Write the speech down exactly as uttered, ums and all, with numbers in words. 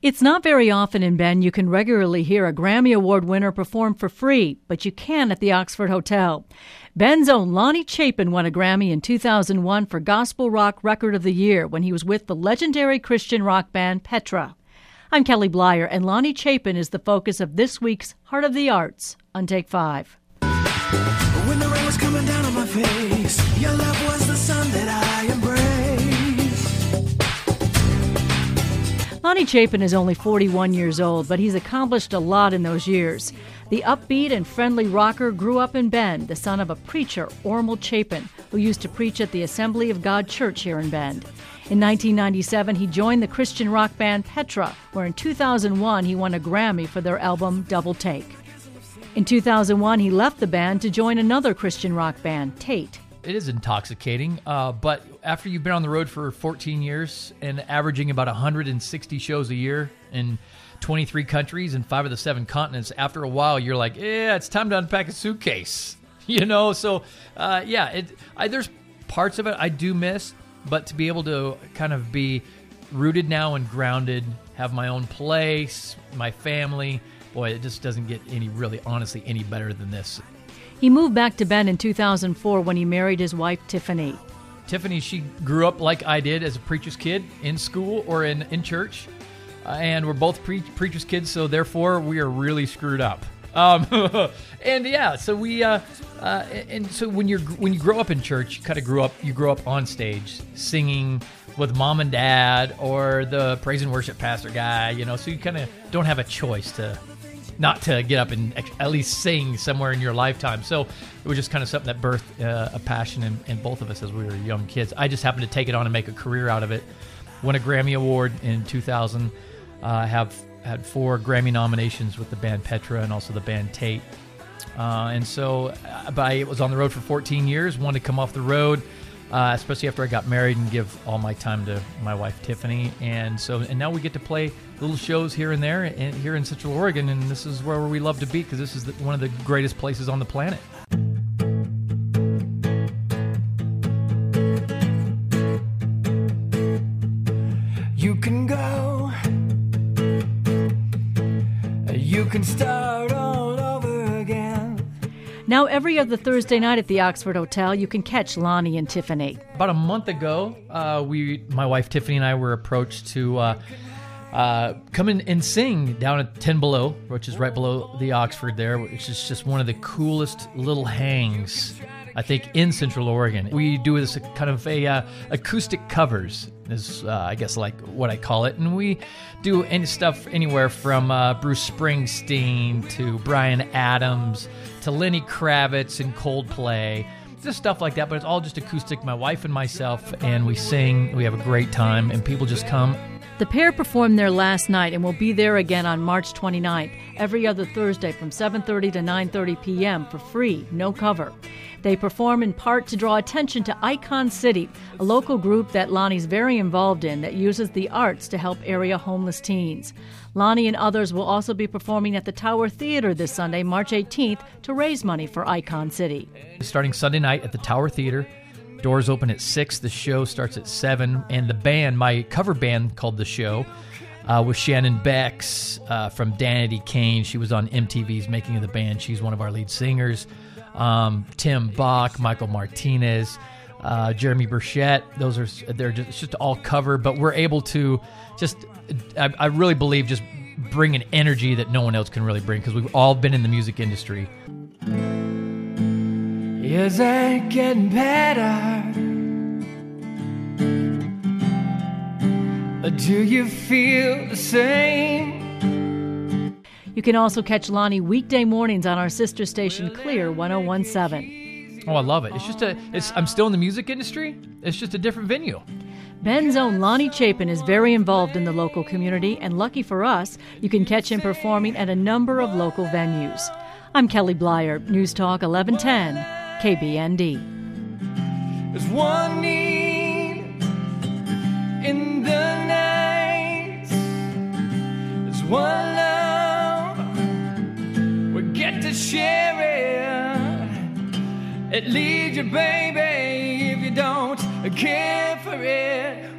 It's not very often in Bend you can regularly hear a Grammy Award winner perform for free, but you can at the Oxford Hotel. Bend's own Lonnie Chapin won a Grammy in two thousand one for Gospel Rock Record of the Year when he was with the legendary Christian rock band Petra. I'm Kelly Blyer, and Lonnie Chapin is the focus of this week's Heart of the Arts on Take Five. When the rain was coming down on my face, your love was the sun that I embraced. Lonnie Chapin is only forty-one years old, but he's accomplished a lot in those years. The upbeat and friendly rocker grew up in Bend, the son of a preacher, Ormel Chapin, who used to preach at the Assembly of God Church here in Bend. In nineteen ninety-seven, he joined the Christian rock band Petra, where in two thousand one he won a Grammy for their album Double Take. In two thousand one, he left the band to join another Christian rock band, Tate. It is intoxicating, uh, but after you've been on the road for fourteen years and averaging about one hundred sixty shows a year in twenty-three countries and five of the seven continents, after a while you're like, yeah, it's time to unpack a suitcase, you know? So, uh, yeah, it, I, there's parts of it I do miss, but to be able to kind of be rooted now and grounded, have my own place, my family, boy, it just doesn't get any, really, honestly, any better than this. He moved back to Bend in two thousand four when he married his wife, Tiffany. Tiffany, she grew up like I did as a preacher's kid in school or in, in church, uh, and we're both pre- preacher's kids, so therefore we are really screwed up. Um, and yeah, so we, uh, uh, and so when you're when you grow up in church, you kind of grew up, you grow up on stage singing with mom and dad or the praise and worship pastor guy, you know, so you kind of don't have a choice to not to get up and at least sing somewhere in your lifetime. So it was just kind of something that birthed uh, a passion in, in both of us as we were young kids. I just happened to take it on and make a career out of it. Won a Grammy Award in two thousand. Uh, have had four Grammy nominations with the band Petra and also the band Tate. Uh, and so uh, but I was on the road for fourteen years, wanted to come off the road, uh, especially after I got married and give all my time to my wife, Tiffany. And so, and now we get to play little shows here and there in, here in Central Oregon, and this is where we love to be because this is the, one of the greatest places on the planet. You can go, you can start all over again. Now every other Thursday night at the Oxford Hotel, you can catch Lonnie and Tiffany. About a month ago, uh, we, my wife Tiffany and I were approached to uh, uh, come in and sing down at ten Below, which is right below the Oxford there, which is just one of the coolest little hangs, I think, in Central Oregon. We do this kind of a uh, acoustic covers, is uh, I guess like what I call it, and we do any stuff anywhere from uh, Bruce Springsteen to Bryan Adams to Lenny Kravitz and Coldplay, just stuff like that. But it's all just acoustic. My wife and myself, and we sing. We have a great time, and people just come. The pair performed there last night and will be there again on March twenty-ninth, every other Thursday from seven thirty to nine thirty p.m. for free, no cover. They perform in part to draw attention to Icon City, a local group that Lonnie's very involved in that uses the arts to help area homeless teens. Lonnie and others will also be performing at the Tower Theater this Sunday, March eighteenth, to raise money for Icon City. Starting Sunday night at the Tower Theater. Doors open at six. The show starts at seven. And the band, my cover band called The Show, uh, with Shannon Becks uh, from Danity Kane. She was on M T V's Making of the Band. She's one of our lead singers. Um, Tim Bach, Michael Martinez, uh, Jeremy Burchett. Those are they're just, it's just all cover, but we're able to just, I, I really believe, just bring an energy that no one else can really bring because we've all been in the music industry. Is it getting better? Or do you feel the same? You can also catch Lonnie weekday mornings on our sister station Clear one oh one point seven. Oh, I love it. It's just a, it's, I'm still in the music industry. It's just a different venue. Bend's own Lonnie Chapin is very involved in the local community, and lucky for us, you can catch him performing at a number of local venues. I'm Kelly Blyer, News Talk eleven ten, K B N D. There's one need in the night. There's one love we get to share it. It leaves you, baby, if you don't care for it.